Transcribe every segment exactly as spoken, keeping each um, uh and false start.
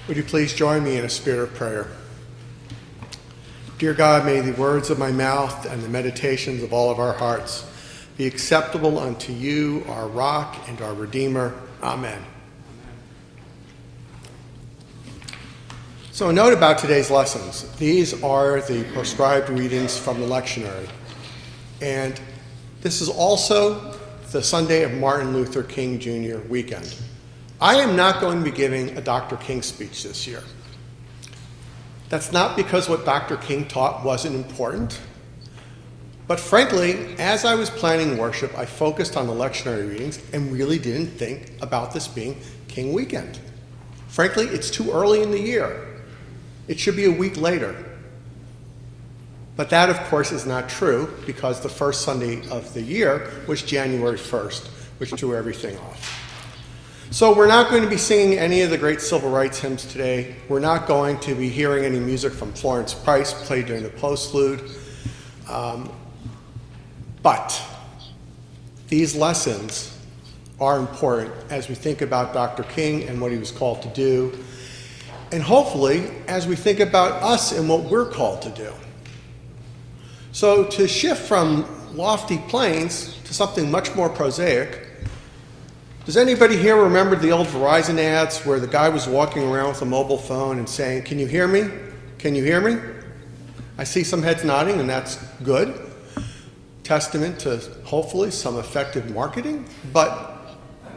Would you please join me in a spirit of prayer? Dear God, may the words of my mouth and the meditations of all of our hearts be acceptable unto you, our rock and our redeemer. Amen. So a note about today's lessons. These are the prescribed readings from the lectionary. And this is also the Sunday of Martin Luther King Junior weekend. I am not going to be giving a Doctor King speech this year. That's not because what Doctor King taught wasn't important, but frankly, as I was planning worship, I focused on the lectionary readings and really didn't think about this being King weekend. Frankly, it's too early in the year. It should be a week later. But that, of course, is not true because the first Sunday of the year was January first, which threw everything off. So we're not going to be singing any of the great civil rights hymns today. We're not going to be hearing any music from Florence Price played during the postlude. Um, but these lessons are important as we think about Doctor King and what he was called to do, and hopefully as we think about us and what we're called to do. So to shift from lofty planes to something much more prosaic, does anybody here remember the old Verizon ads where the guy was walking around with a mobile phone and saying, "Can you hear me? Can you hear me?" I see some heads nodding, and that's good. Testament to, hopefully, some effective marketing. But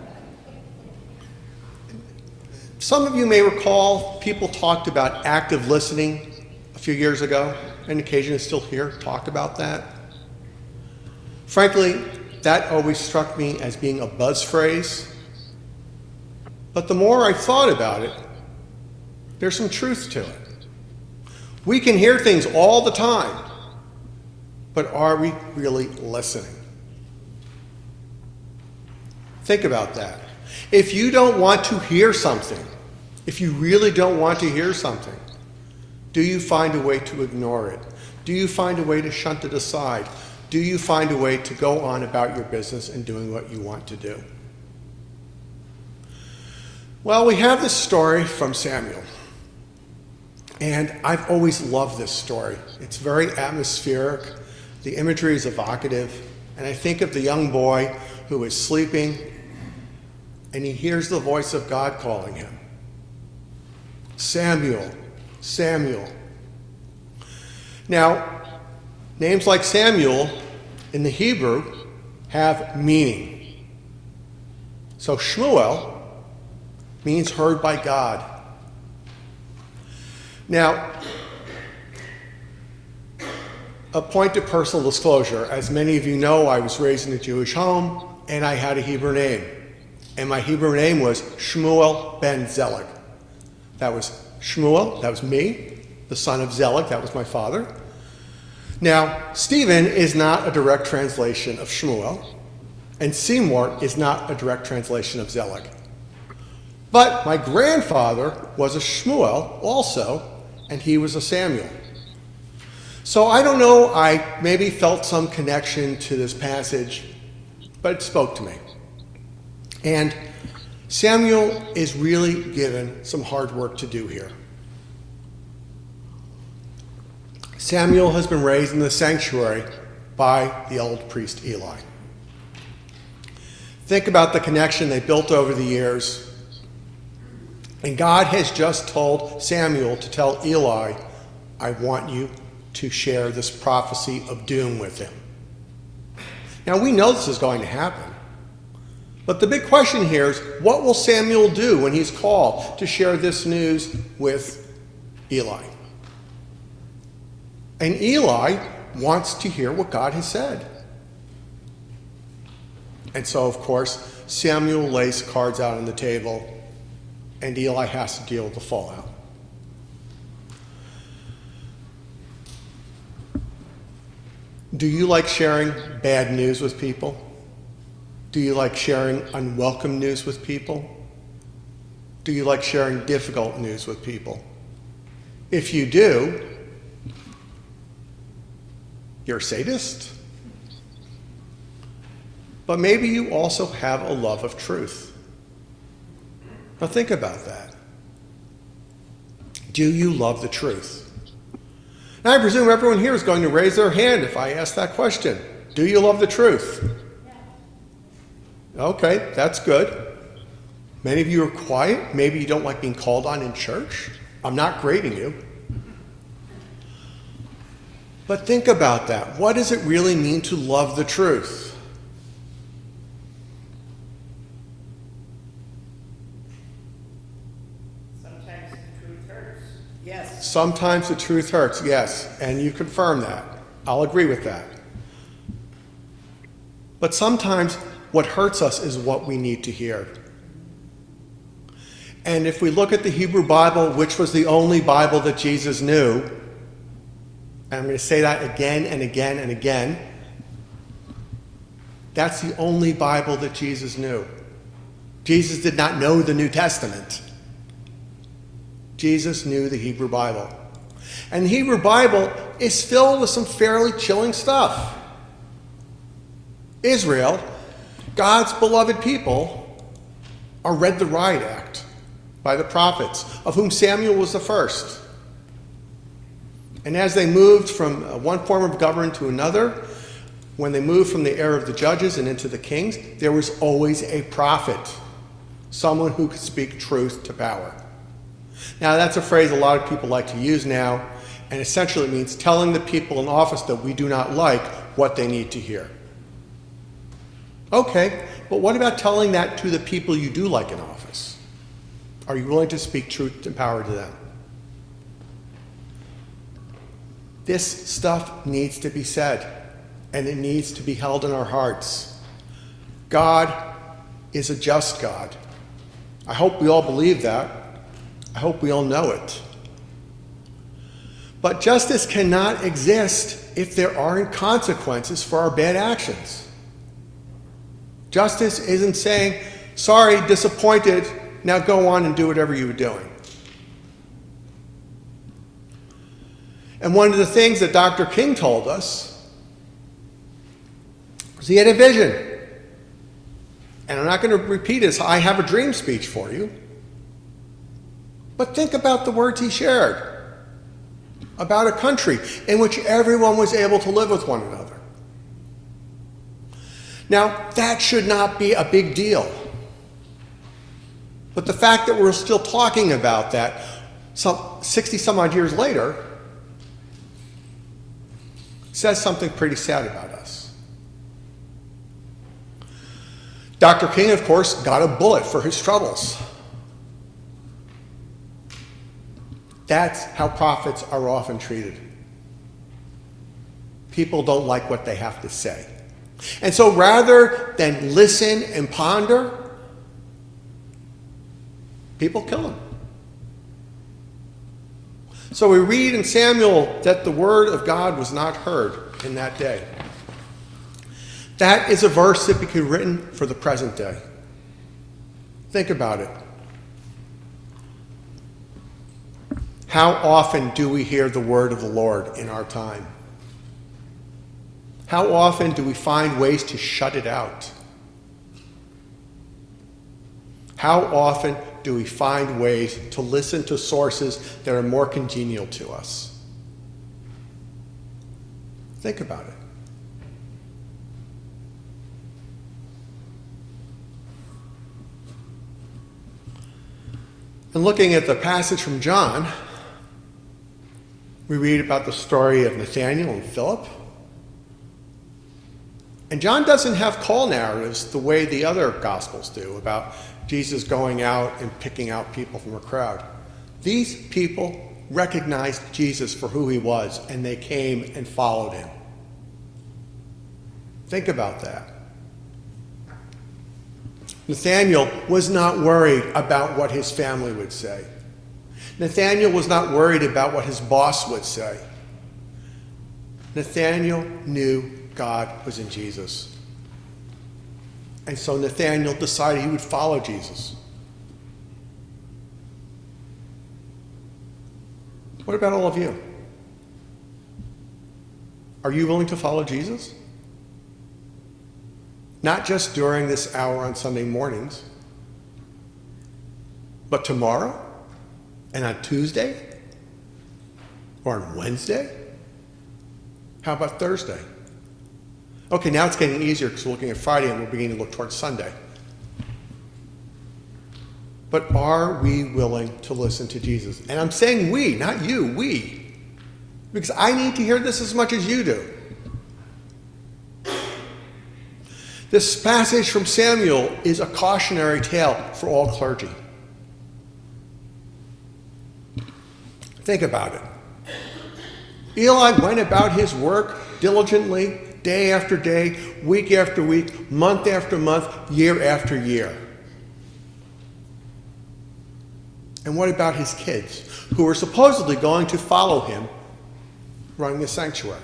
some of you may recall people talked about active listening a few years ago, and occasionally still hear talk about that. Frankly, that always struck me as being a buzz phrase. But the more I thought about it, there's some truth to it. We can hear things all the time, but are we really listening? Think about that. If you don't want to hear something, if you really don't want to hear something, do you find a way to ignore it? Do you find a way to shunt it aside? Do you find a way to go on about your business and doing what you want to do? Well, we have this story from Samuel. And I've always loved this story. It's very atmospheric. The imagery is evocative. And I think of the young boy who is sleeping and he hears the voice of God calling him. Samuel, Samuel. Now, names like Samuel in the Hebrew have meaning. So Shmuel means heard by God. Now, a point of personal disclosure. As many of you know, I was raised in a Jewish home and I had a Hebrew name. And my Hebrew name was Shmuel ben Zelig. That was Shmuel, that was me, the son of Zelig, that was my father. Now, Stephen is not a direct translation of Shmuel, and Seymour is not a direct translation of Zelig. But my grandfather was a Shmuel also, and he was a Samuel. So I don't know, I maybe felt some connection to this passage, but it spoke to me. And Samuel is really given some hard work to do here. Samuel has been raised in the sanctuary by the old priest Eli. Think about the connection they built over the years. And God has just told Samuel to tell Eli, I want you to share this prophecy of doom with him. Now we know this is going to happen. But the big question here is, what will Samuel do when he's called to share this news with Eli? And Eli wants to hear what God has said. And so, of course, Samuel lays cards out on the table, and Eli has to deal with the fallout. Do you like sharing bad news with people? Do you like sharing unwelcome news with people? Do you like sharing difficult news with people? If you do, you're a sadist. But maybe you also have a love of truth. Now think about that. Do you love the truth? Now, I presume everyone here is going to raise their hand if I ask that question. Do you love the truth? Okay, that's good. Many of you are quiet. Maybe you don't like being called on in church. I'm not grading you. But think about that. What does it really mean to love the truth? Sometimes the truth hurts. Yes. Sometimes the truth hurts, yes. And you confirm that. I'll agree with that. But sometimes what hurts us is what we need to hear. And if we look at the Hebrew Bible, which was the only Bible that Jesus knew, and I'm going to say that again and again and again, that's the only Bible that Jesus knew. Jesus did not know the New Testament. Jesus knew the Hebrew Bible. And the Hebrew Bible is filled with some fairly chilling stuff. Israel, God's beloved people, are read the Riot Act by the prophets, of whom Samuel was the first. And as they moved from one form of government to another, when they moved from the era of the judges and into the kings, there was always a prophet, someone who could speak truth to power. Now, that's a phrase a lot of people like to use now, and essentially it means telling the people in office that we do not like what they need to hear. Okay, but what about telling that to the people you do like in office? Are you willing to speak truth and power to them? This stuff needs to be said, and it needs to be held in our hearts. God is a just God. I hope we all believe that. I hope we all know it. But justice cannot exist if there aren't consequences for our bad actions. Justice isn't saying, sorry, disappointed, now go on and do whatever you were doing. And one of the things that Doctor King told us was he had a vision. And I'm not going to repeat his I have a dream speech for you. But think about the words he shared about a country in which everyone was able to live with one another. Now, that should not be a big deal. But the fact that we're still talking about that some sixty some odd years later says something pretty sad about us. Doctor King, of course, got a bullet for his troubles. That's how prophets are often treated. People don't like what they have to say. And so rather than listen and ponder, people kill them. So we read in Samuel that the word of God was not heard in that day. That is a verse that became written for the present day. Think about it. How often do we hear the word of the Lord in our time? How often do we find ways to shut it out? How often do we find ways to listen to sources that are more congenial to us? Think about it. And looking at the passage from John, we read about the story of Nathanael and Philip. And John doesn't have call narratives the way the other Gospels do about Jesus going out and picking out people from a crowd. These people recognized Jesus for who he was, and they came and followed him. Think about that. Nathanael was not worried about what his family would say. Nathanael was not worried about what his boss would say. Nathanael knew God was in Jesus. And so Nathanael decided he would follow Jesus. What about all of you? Are you willing to follow Jesus? Not just during this hour on Sunday mornings, but tomorrow and on Tuesday Or on Wednesday? How about Thursday? Okay, now it's getting easier because we're looking at Friday and we're beginning to look towards Sunday. But are we willing to listen to Jesus? And I'm saying we, not you, we. Because I need to hear this as much as you do. This passage from Samuel is a cautionary tale for all clergy. Think about it. Eli went about his work diligently, day after day, week after week, month after month, year after year. And what about his kids, who were supposedly going to follow him running the sanctuary?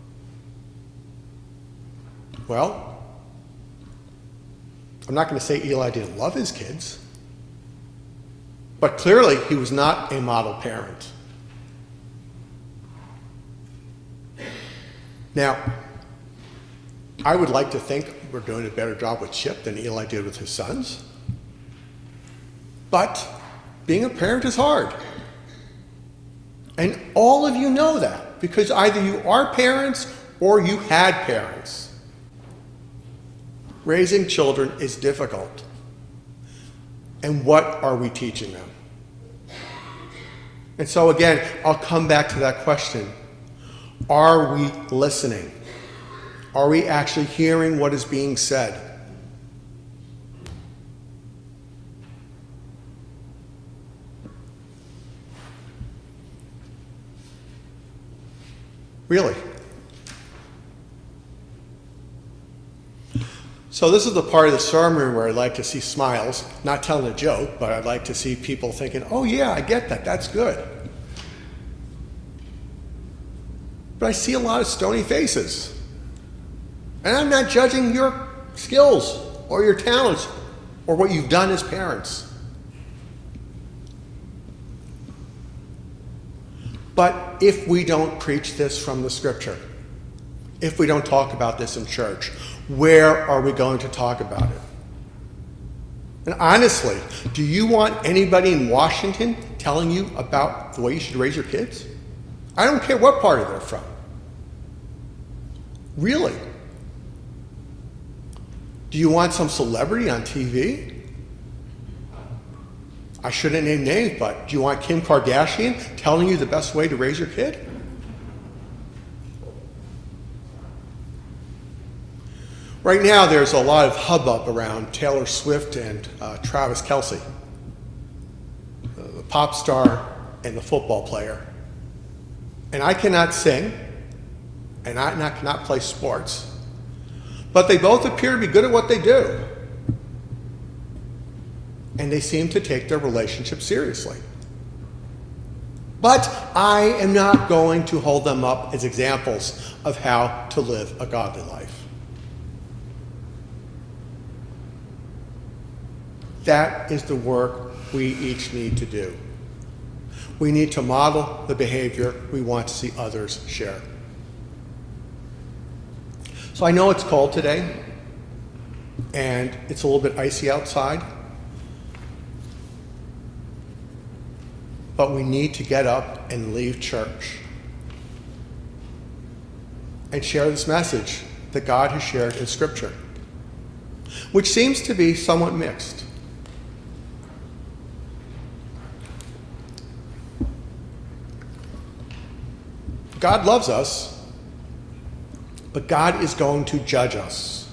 Well, I'm not going to say Eli didn't love his kids, but clearly he was not a model parent. Now, I would like to think we're doing a better job with Chip than Eli did with his sons. But being a parent is hard. And all of you know that, because either you are parents or you had parents. Raising children is difficult. And what are we teaching them? And so again, I'll come back to that question. Are we listening? Are we actually hearing what is being said? Really? So this is the part of the sermon where I'd like to see smiles, not telling a joke, but I'd like to see people thinking, oh yeah, I get that, that's good. But I see a lot of stony faces. And I'm not judging your skills or your talents or what you've done as parents. But if we don't preach this from the scripture, if we don't talk about this in church, where are we going to talk about it? And honestly, do you want anybody in Washington telling you about the way you should raise your kids? I don't care what party they're from. Really? Do you want some celebrity on T V? I shouldn't name names, but do you want Kim Kardashian telling you the best way to raise your kid? Right now, there's a lot of hubbub around Taylor Swift and uh, Travis Kelce, the pop star and the football player. And I cannot sing, and I not, cannot play sports, but they both appear to be good at what they do. And they seem to take their relationship seriously. But I am not going to hold them up as examples of how to live a godly life. That is the work we each need to do. We need to model the behavior we want to see others share. So I know it's cold today, and it's a little bit icy outside, but we need to get up and leave church and share this message that God has shared in Scripture, which seems to be somewhat mixed. God loves us, but God is going to judge us.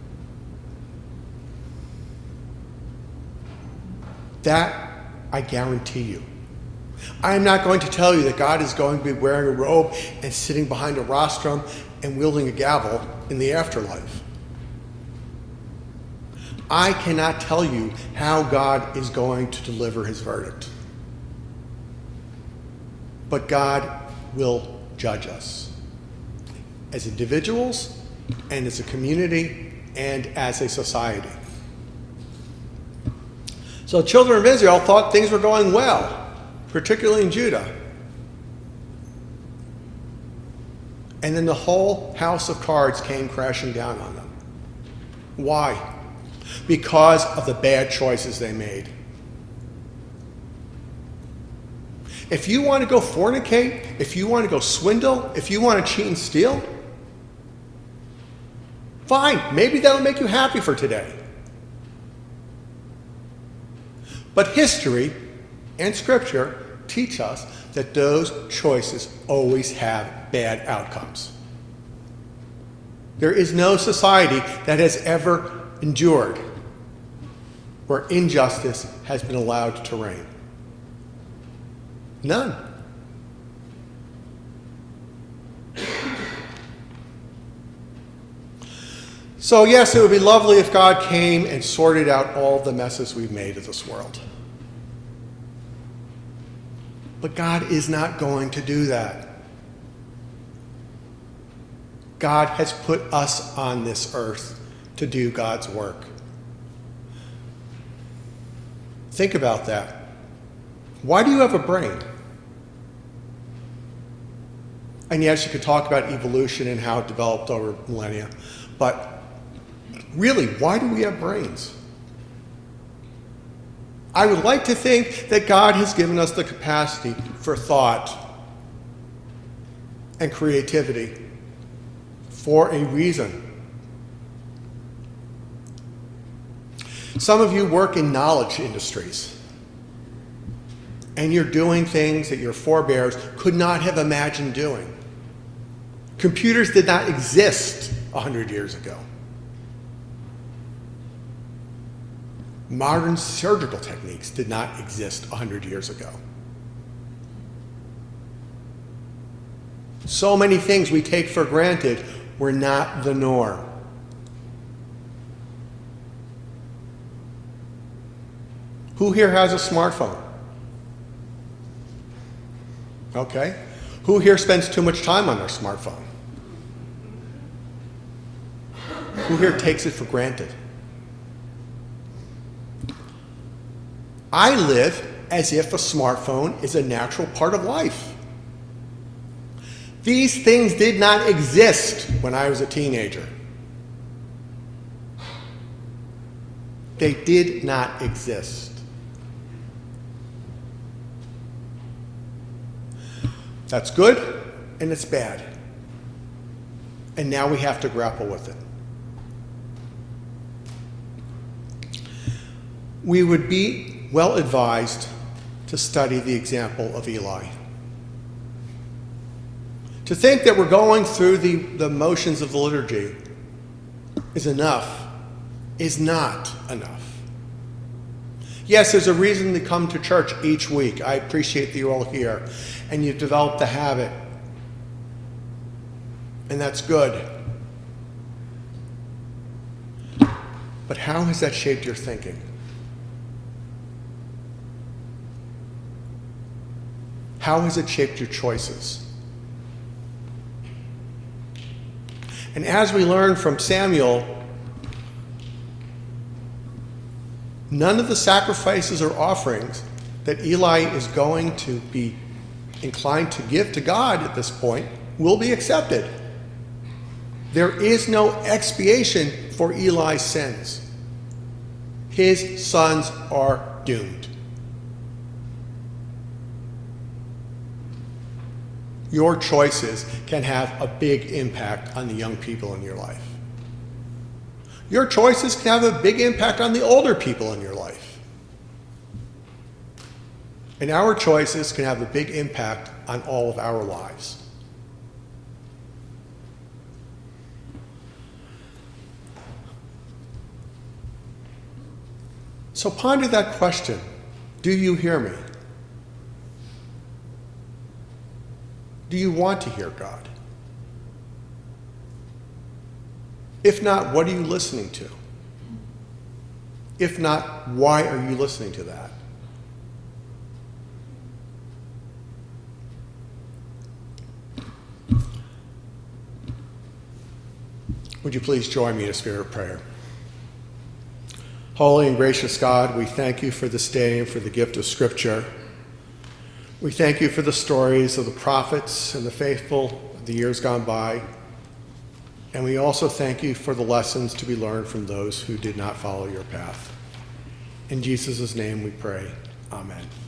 That I guarantee you. I am not going to tell you that God is going to be wearing a robe and sitting behind a rostrum and wielding a gavel in the afterlife. I cannot tell you how God is going to deliver his verdict. But God will judge us as individuals and as a community and as a society. So the children of Israel thought things were going well, particularly in Judah. And then the whole house of cards came crashing down on them. Why? Because of the bad choices they made. If you want to go fornicate, if you want to go swindle, if you want to cheat and steal, fine, maybe that'll make you happy for today. But history and Scripture teach us that those choices always have bad outcomes. There is no society that has ever endured where injustice has been allowed to reign. None. So yes, it would be lovely if God came and sorted out all the messes we've made of this world. But God is not going to do that. God has put us on this earth to do God's work. Think about that. Why do you have a brain? And yes, you could talk about evolution and how it developed over millennia, but really, why do we have brains? I would like to think that God has given us the capacity for thought and creativity for a reason. Some of you work in knowledge industries, and you're doing things that your forebears could not have imagined doing. Computers did not exist a hundred years ago. Modern surgical techniques did not exist a hundred years ago. So many things we take for granted were not the norm. Who here has a smartphone? Okay. Who here spends too much time on their smartphone? Who here takes it for granted? I live as if a smartphone is a natural part of life. These things did not exist when I was a teenager. They did not exist. That's good and it's bad. And now we have to grapple with it. We would be well advised to study the example of Eli. To think that we're going through the, the motions of the liturgy is enough, is not enough. Yes, there's a reason to come to church each week. I appreciate that you're all here, and you've developed the habit, and that's good. But how has that shaped your thinking? How has it shaped your choices? And as we learn from Samuel, none of the sacrifices or offerings that Eli is going to be inclined to give to God at this point will be accepted. There is no expiation for Eli's sins. His sons are doomed. Your choices can have a big impact on the young people in your life. Your choices can have a big impact on the older people in your life. And our choices can have a big impact on all of our lives. So ponder that question. Do you hear me? Do you want to hear God? If not, what are you listening to? If not, why are you listening to that? Would you please join me in a spirit of prayer? Holy and gracious God, we thank you for this day and for the gift of Scripture. We thank you for the stories of the prophets and the faithful of the years gone by. And we also thank you for the lessons to be learned from those who did not follow your path. In Jesus' name we pray. Amen.